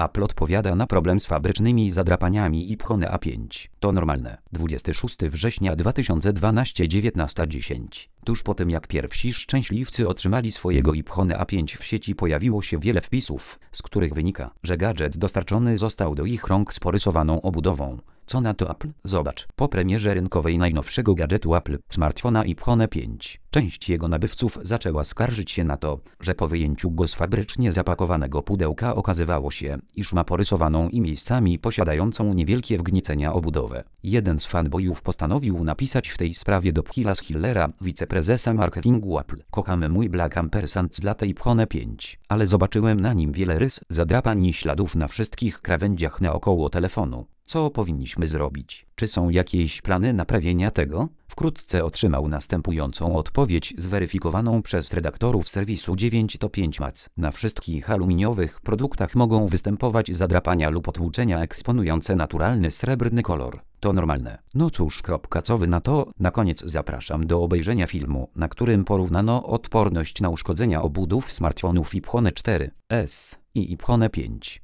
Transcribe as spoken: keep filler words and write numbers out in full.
Apple odpowiada na problem z fabrycznymi zadrapaniami iPhone A pięć. To normalne. dwudziestego szóstego września dwa tysiące dwunastego dziewiętnasta dziesięć. Tuż po tym jak pierwsi szczęśliwcy otrzymali swojego iPhone A pięć w sieci pojawiło się wiele wpisów, z których wynika, że gadżet dostarczony został do ich rąk z porysowaną obudową. Co na to Apple? Zobacz. Po premierze rynkowej najnowszego gadżetu Apple, smartfona iPhone pięć, część jego nabywców zaczęła skarżyć się na to, że po wyjęciu go z fabrycznie zapakowanego pudełka okazywało się, iż ma porysowaną i miejscami posiadającą niewielkie wgniecenia obudowę. Jeden z fanboyów postanowił napisać w tej sprawie do Phila Schillera, wiceprezesa marketingu Apple. Kochamy mój Black Ampersand z lat iPhone pięć, ale zobaczyłem na nim wiele rys, zadrapań i śladów na wszystkich krawędziach naokoło telefonu. Co powinniśmy zrobić? Czy są jakieś plany naprawienia tego? Wkrótce otrzymał następującą odpowiedź zweryfikowaną przez redaktorów serwisu dziewięć to pięć mac. Na wszystkich aluminiowych produktach mogą występować zadrapania lub potłuczenia eksponujące naturalny srebrny kolor. To normalne. No cóż, kropka, co wy na to? Na koniec zapraszam do obejrzenia filmu, na którym porównano odporność na uszkodzenia obudów smartfonów iPhone cztery S i iPhone pięć.